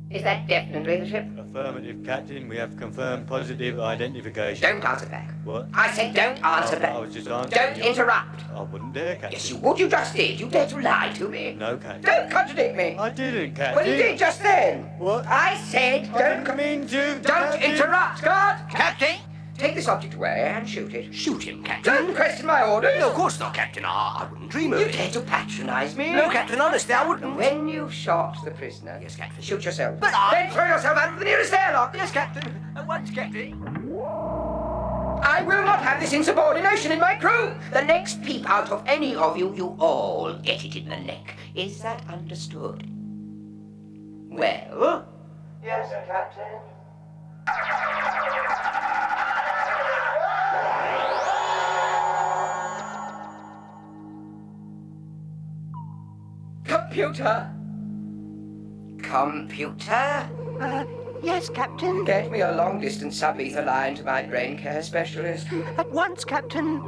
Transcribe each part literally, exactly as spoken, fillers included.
Is that definitely the ship? Affirmative, Captain. We have confirmed positive identification. Don't answer back. What? I said don't answer Oh, back. I was just answering. Don't interrupt. I wouldn't dare, Captain. Yes, you would. You just did. You dared to lie to me. No, Captain. Don't contradict me. I didn't, Captain. Well, you did just then. What? I said I don't... didn't mean to. Don't Captain. interrupt, guard! Captain? Take this object away and shoot it. Shoot him, Captain. Don't question my orders. No, of course not, Captain. I, I wouldn't dream of You it. dare to patronize me? No, Captain, honestly, I wouldn't. When you've shot the prisoner, Yes, Captain. shoot yourself. But I- Then throw yourself out of the nearest airlock. Yes, Captain. At once, Captain. I will not have this insubordination in my crew. The next peep out of any of you, you all get it in the neck. Is that understood? Well? Yes, Captain. Computer. Computer? Uh, yes, Captain. Get me a long-distance sub-ether line to my brain care specialist. At once, Captain.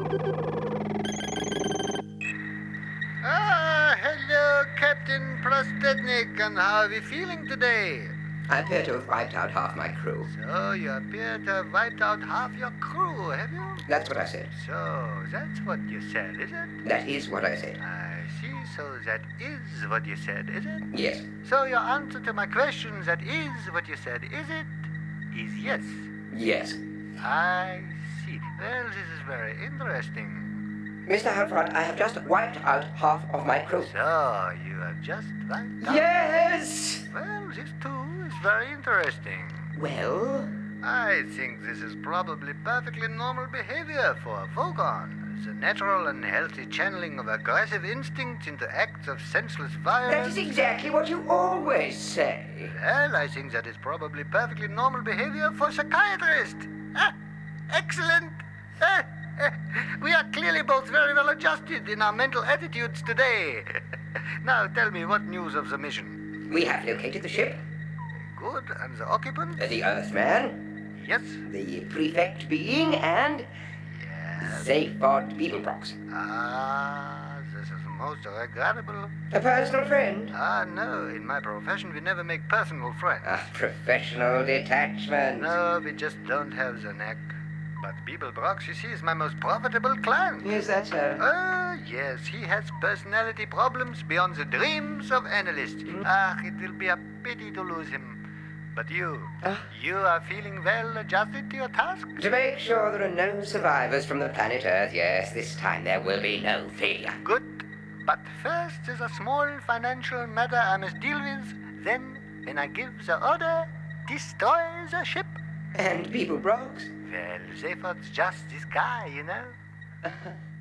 Ah, hello, Captain Prostetnik, and how are we feeling today? I appear to have wiped out half my crew. So, you appear to have wiped out half your crew, have you? That's what I said. So, that's what you said, is it? That is what I said. I see, so that is what you said, is it? Yes. So, your answer to my question, that is what you said, is it? Is yes. Yes. I see. Well, this is very interesting. Mister Halfrod, I have just wiped out half of my crew. So, you have just wiped out... Yes! Well, this too is very interesting. Well? I think this is probably perfectly normal behavior for a Vogon. It's a natural and healthy channeling of aggressive instincts into acts of senseless That violence. is exactly what you always say. Well, I think that is probably perfectly normal behavior for psychiatrists. Ah, excellent. Ah, ah, we are clearly both very well adjusted in our mental attitudes today. Now, tell me, what news of the mission? We have located the ship, Good, and the occupant? the Earthman, Yes. the prefect being, and Yes. Zaphod Beeblebrox. Ah, this is most regrettable. A personal friend. Ah, no, in my profession we never make personal friends. A professional detachment. No, we just don't have the knack. But Beeblebrox, you see, is my most profitable client. Is that so? Ah, yes, he has personality problems beyond the dreams of analysts. Ah, it will be a pity to lose him. But you, Ah. you are feeling well adjusted to your task? To make sure there are no survivors from the planet Earth, yes, this time there will be no failure. Good. But first there's a small financial matter I must deal with. Then, when I give the order, destroy the ship. And Beeblebrox? Well, Zaphod's just this guy, you know.